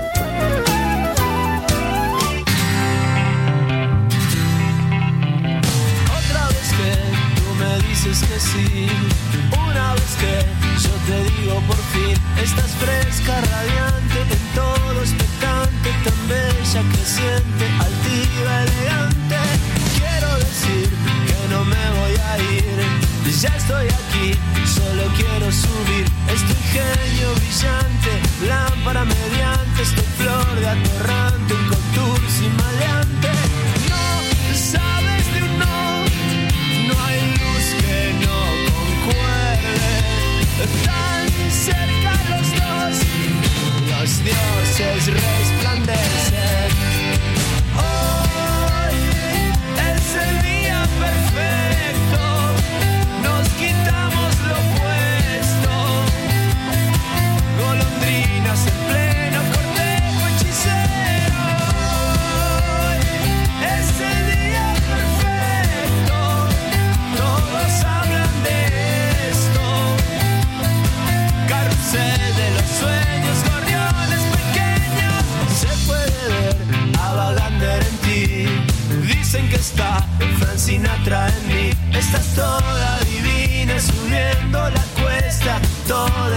Speaker 18: Otra vez que tú me dices que sí, una vez que yo te digo por fin, estás fresca, radiante, en todo expectante, tan bella, creciente, altiva, elegante. Quiero decir que no me voy a ir, ya estoy aquí, solo quiero subir. Es tu ingenio brillante, lámpara mediante, es tu flor de atorrante, un contour sin maleante. No sabes de un no hay luz que no concuerde. Tan cerca los dos,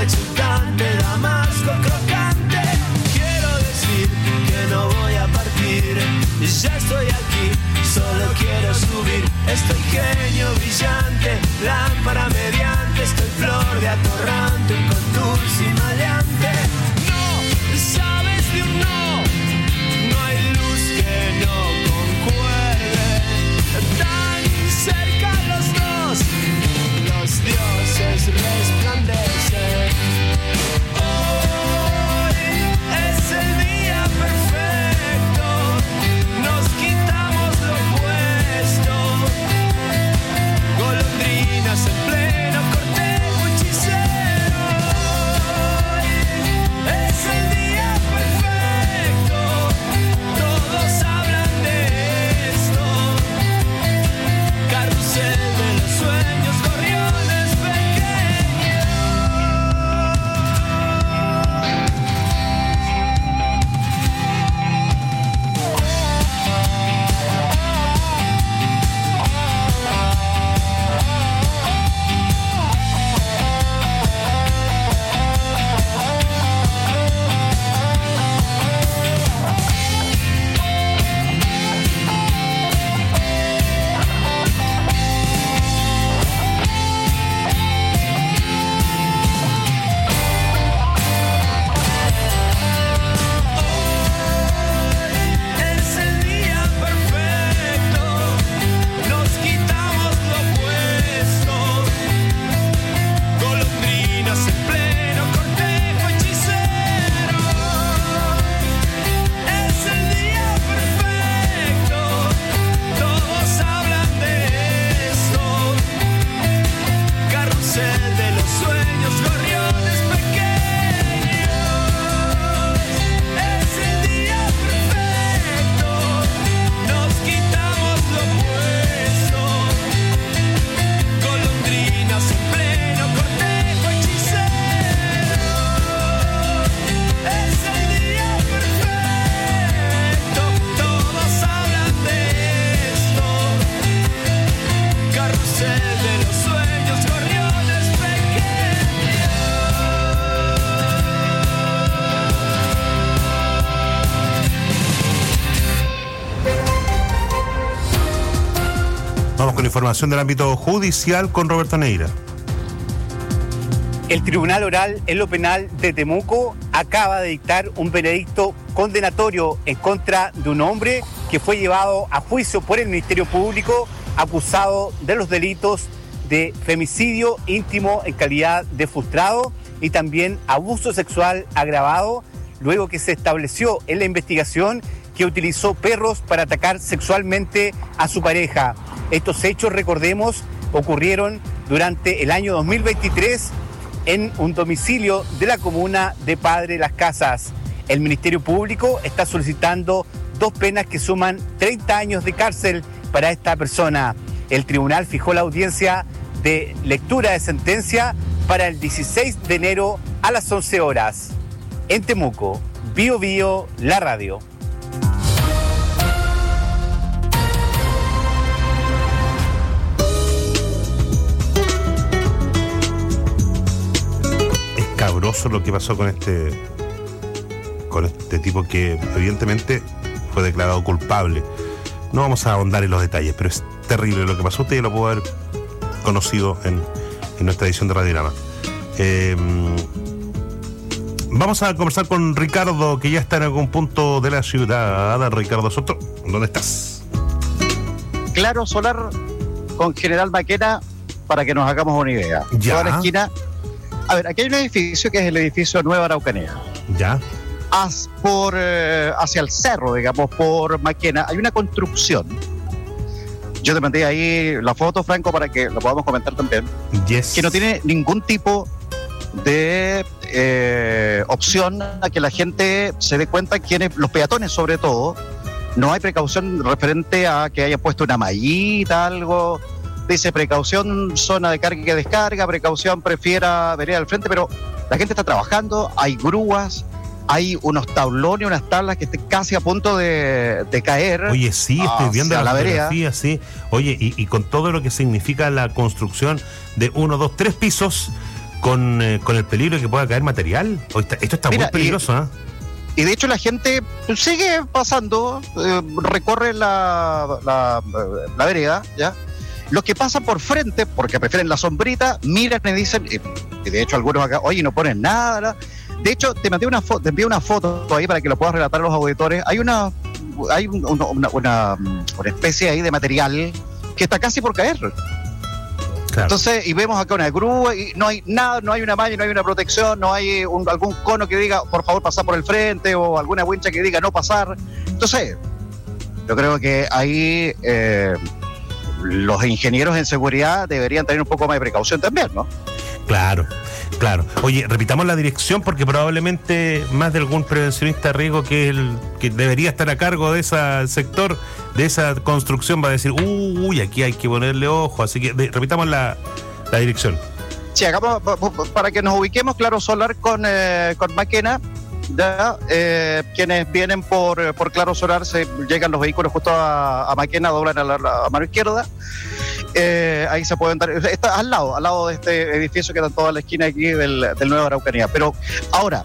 Speaker 18: de chutante, damasco crocante. Quiero decir que no voy a partir, ya estoy aquí, solo quiero subir. Estoy genio brillante, lámpara mediante, estoy flor de atorrante, con dulce y maleante. No sabes de un no, no hay luz que no concuerde. Tan cerca los dos, los dioses resplandecen. Hoy es el día perfecto, nos quitamos lo puesto. Golondrinas en pleno cortejo hechicero. Hoy es el día perfecto, todos hablan de esto. Carrusel de los sueños, gorriones pequeños. Es el día perfecto, nos quitamos lo puesto. Golondrinas en pleno cortejo hechicero. Es el día perfecto, todos hablan de esto. Carrusel de los sueños, gorriones pequeños. Es el día perfecto, nos quitamos lo puesto. Golondrinas en pleno cortejo hechicero. Es el día perfecto, todos hablan de esto. Carrusel de los sueños, gorriones pequeños.
Speaker 16: Vamos con información del ámbito judicial con Roberto Neira.
Speaker 1: El Tribunal Oral en lo Penal de Temuco acaba de dictar un veredicto condenatorio en contra de un hombre que fue llevado a juicio por el Ministerio Público acusado de los delitos de femicidio íntimo en calidad de frustrado y también abuso sexual agravado, luego que se estableció en la investigación que utilizó perros para atacar sexualmente a su pareja. Estos hechos, recordemos, ocurrieron durante el año 2023 en un domicilio de la comuna de Padre Las Casas. El Ministerio Público está solicitando 2 penas que suman 30 años de cárcel para esta persona. El tribunal fijó la audiencia de lectura de sentencia para el 16 de enero a las 11 horas. En Temuco, Bio Bio, la radio.
Speaker 16: Escabroso lo que pasó con este tipo que evidentemente fue declarado culpable. No vamos a ahondar en los detalles, pero es terrible lo que pasó. Usted ya lo pudo haber conocido en nuestra edición de Radiograma. Vamos a conversar con Ricardo, que ya está en algún punto de la ciudad. Ricardo Soto, ¿dónde estás?
Speaker 17: Claro Solar con General Maquena, para que nos hagamos una idea.
Speaker 16: Ya.
Speaker 17: Toda la esquina. A ver, aquí hay un edificio que es el edificio Nueva Araucanía.
Speaker 16: Ya.
Speaker 17: Hacia el cerro, digamos, por Maquena, hay una construcción. Yo te mandé ahí la foto, Franco, para que lo podamos comentar también.
Speaker 16: Yes.
Speaker 17: Que no tiene ningún tipo de opción a que la gente se dé cuenta, los peatones sobre todo. No hay precaución referente a que haya puesto una mallita, algo. Dice precaución, zona de carga y descarga, precaución, prefiera vereda al frente, pero la gente está trabajando, hay grúas, hay unos tablones, unas tablas que están casi a punto de caer.
Speaker 16: Oye, sí, estoy viendo la
Speaker 17: fotografía,
Speaker 16: sí. Oye, y con todo lo que significa la construcción de 1, 2, 3 pisos, con el peligro de que pueda caer material. Esto está muy peligroso, ¿eh?
Speaker 17: Y de hecho la gente sigue pasando, recorre la vereda, ¿ya? Los que pasan por frente, porque prefieren la sombrita, miran y dicen, y de hecho algunos acá, oye, no ponen nada. De hecho, te envié una foto ahí para que lo puedas relatar a los auditores. Hay una especie ahí de material que está casi por caer. Claro. Entonces, y vemos acá una grúa y no hay nada, no hay una malla, no hay una protección, no hay algún cono que diga, por favor, pasar por el frente, o alguna wincha que diga no pasar. Entonces, yo creo que ahí los ingenieros en seguridad deberían tener un poco más de precaución también, ¿no?
Speaker 16: Claro. Oye, repitamos la dirección porque probablemente más de algún prevencionista de riesgo que debería estar a cargo de ese sector, de esa construcción, va a decir, aquí hay que ponerle ojo. Así que repitamos la dirección.
Speaker 17: Sí, hagamos, para que nos ubiquemos, Claro Solar con Maquena. Ya, quienes vienen por Claro Solar, llegan los vehículos justo a Maquena, doblan a mano izquierda. Ahí se pueden dar, está al lado de este edificio que está en toda la esquina aquí del Nuevo Araucanía. Pero ahora,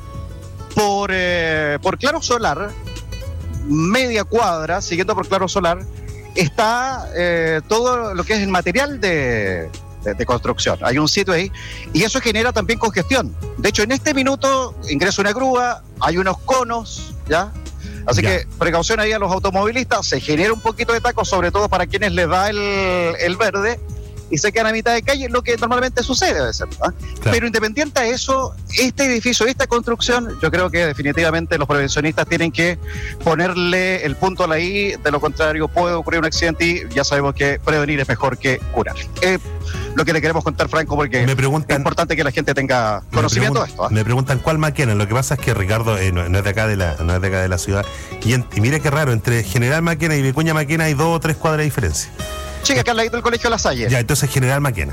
Speaker 17: por Claro Solar, media cuadra, siguiendo por Claro Solar, está todo lo que es el material de construcción. Hay un sitio ahí y eso genera también congestión. De hecho, en este minuto ingresa una grúa, hay unos conos, ¿ya? Así que precaución ahí a los automovilistas, se genera un poquito de taco, sobre todo para quienes les da el verde y se quedan a mitad de calle, lo que normalmente sucede a veces, ¿no? Claro. Pero independiente a eso, este edificio, esta construcción, yo creo que definitivamente los prevencionistas tienen que ponerle el punto a la I, de lo contrario puede ocurrir un accidente y ya sabemos que prevenir es mejor que curar. Lo que le queremos contar, Franco, porque es importante que la gente tenga conocimiento de esto, ¿eh?
Speaker 16: Me preguntan cuál Maquena. Lo que pasa es que Ricardo no es de acá de la ciudad. Y mira qué raro, entre General Maquena y Vicuña Maquena hay 2 o 3 cuadras de diferencia.
Speaker 17: Sí, acá al lado del Colegio La Salle.
Speaker 16: Ya, entonces General Maquena.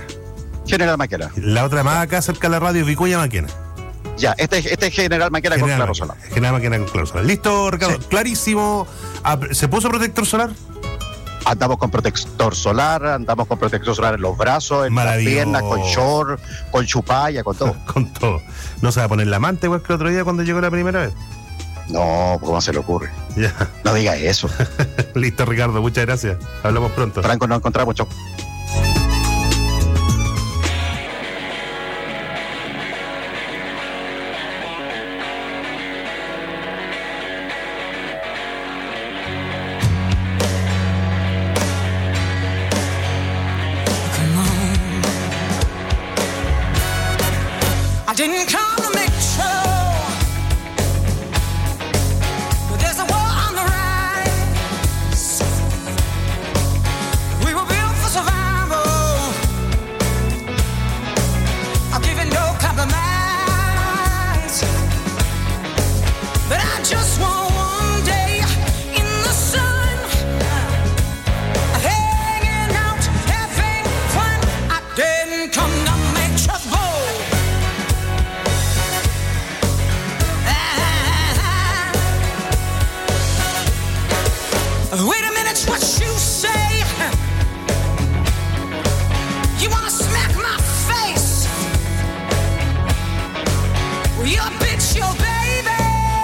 Speaker 16: La otra más acá cerca de la radio es Vicuña Maquena.
Speaker 17: Ya, este es General Maquena con Claro Solar.
Speaker 16: General Maquena con Claro Solar. Listo, Ricardo. Sí. Clarísimo. ¿Se puso protector solar?
Speaker 17: Andamos con protector solar en los brazos, en las piernas, con short, con chupalla, con todo.
Speaker 16: Con todo. ¿No se va a poner la manta igual que el otro día cuando llegó la primera vez?
Speaker 17: No, ¿cómo se le ocurre?
Speaker 16: Ya.
Speaker 17: No diga eso.
Speaker 16: Listo, Ricardo, muchas gracias. Hablamos pronto.
Speaker 17: Franco, nos encontramos, chau.
Speaker 18: Didn't come to make sure, but there's a war on the rise. We were built for survival. I'm giving no compromise, but I just want one day in the sun, hanging out, having fun. I didn't come to make trouble. Wait a minute, what you say? You wanna smack my face? Well, you're a bitch, your baby.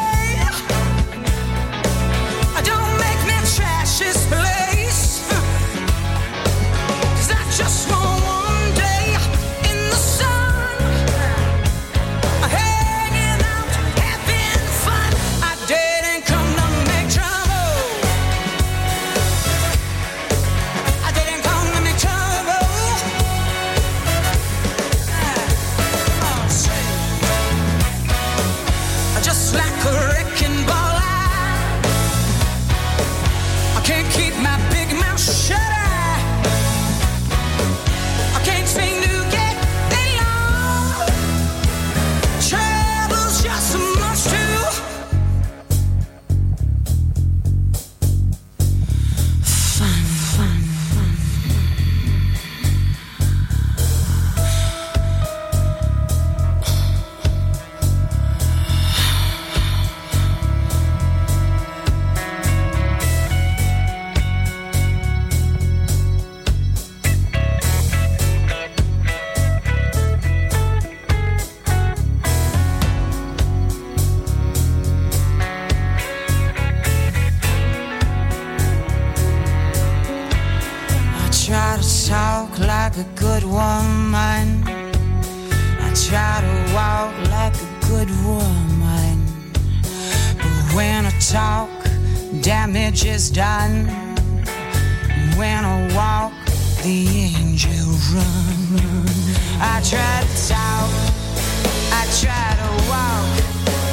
Speaker 18: Don't make me trash this place, 'cause I just want one day in the sun, hanging out, having fun. I didn't come to make trouble.
Speaker 4: like a good woman. I try to walk like a good woman. But when I talk, damage is done. When I walk, the angels run. I try to talk, I try to walk.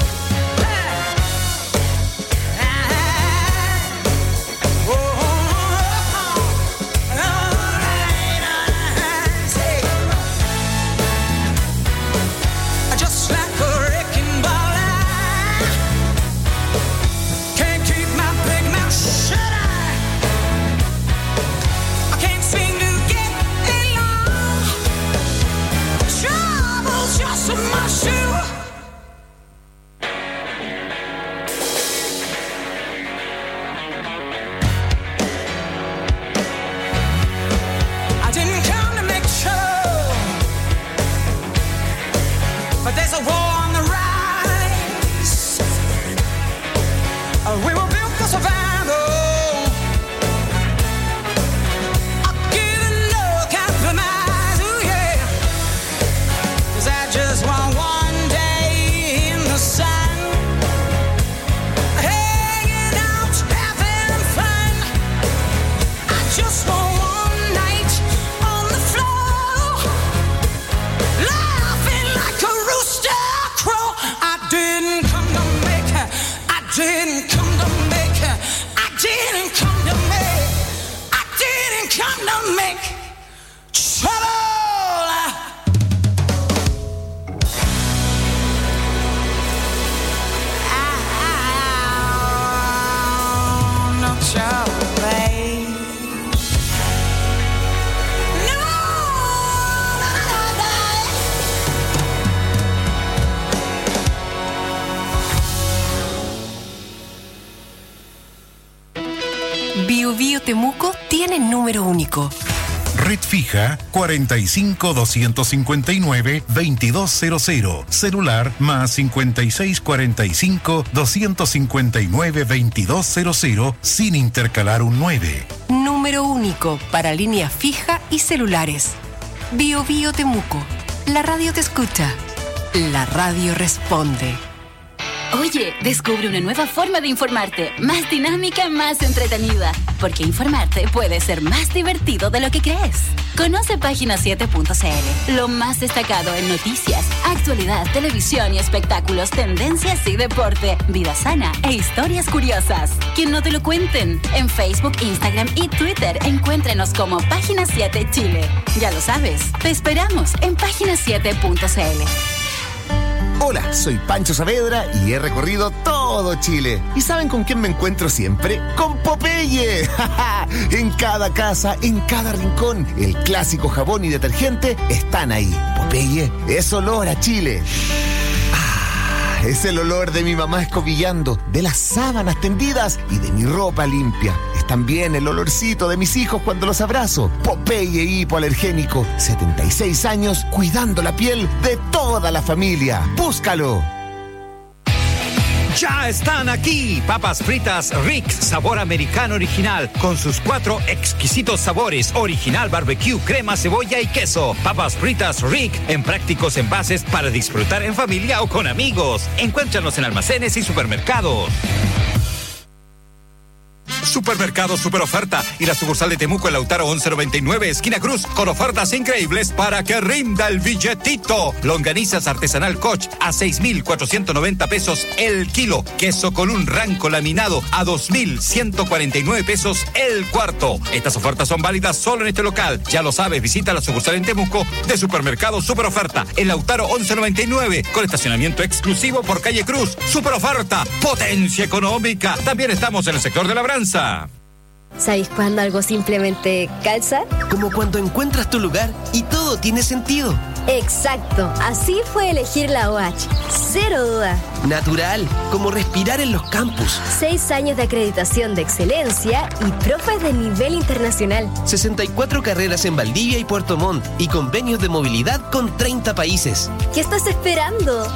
Speaker 2: Bio Bio Temuco tiene número único.
Speaker 3: Red fija 45-259-2200. Celular más 5645-259-2200 sin intercalar un 9.
Speaker 2: Número único para línea fija y celulares. Bio Bio Temuco. La radio te escucha. La radio responde.
Speaker 5: Oye, descubre una nueva forma de informarte, más dinámica, más entretenida, porque informarte puede ser más divertido de lo que crees. Conoce Página7.cl, lo más destacado en noticias, actualidad, televisión y espectáculos, tendencias y deporte, vida sana e historias curiosas. Que no te lo cuenten. En Facebook, Instagram y Twitter, encuéntrenos como Página 7 Chile. Ya lo sabes, te esperamos en Página7.cl.
Speaker 12: Hola, soy Pancho Saavedra y he recorrido todo Chile. ¿Y saben con quién me encuentro siempre? ¡Con Popeye! En cada casa, en cada rincón, el clásico jabón y detergente están ahí. Popeye es olor a Chile. Es el olor de mi mamá escobillando, de las sábanas tendidas y de mi ropa limpia. Es también el olorcito de mis hijos cuando los abrazo. Popeye hipoalergénico, 76 años cuidando la piel de toda la familia. ¡Búscalo!
Speaker 14: Ya están aquí, papas fritas Rick, sabor americano original, con sus 4 exquisitos sabores, original barbecue, crema, cebolla y queso. Papas fritas Rick, en prácticos envases para disfrutar en familia o con amigos. Encuéntranos en almacenes y supermercados. Supermercado Super Oferta y la sucursal de Temuco en Lautaro 1199, esquina Cruz, con ofertas increíbles para que rinda el billetito. Longanizas artesanal Koch a 6,490 pesos el kilo. Queso con un ranco laminado a 2,149 pesos el cuarto. Estas ofertas son válidas solo en este local. Ya lo sabes, visita la sucursal en Temuco de Supermercado Super Oferta en Lautaro 1199, con estacionamiento exclusivo por calle Cruz. Super Oferta, potencia económica. También estamos en el sector de labranza.
Speaker 6: ¿Sabéis cuándo algo simplemente calza?
Speaker 27: Como cuando encuentras tu lugar y todo tiene sentido.
Speaker 6: Exacto, así fue elegir la OH. Cero duda.
Speaker 27: Natural, como respirar en los campus.
Speaker 6: 6 años de acreditación de excelencia y profes de nivel internacional.
Speaker 27: 64 carreras en Valdivia y Puerto Montt y convenios de movilidad con 30 países.
Speaker 6: ¿Qué estás esperando?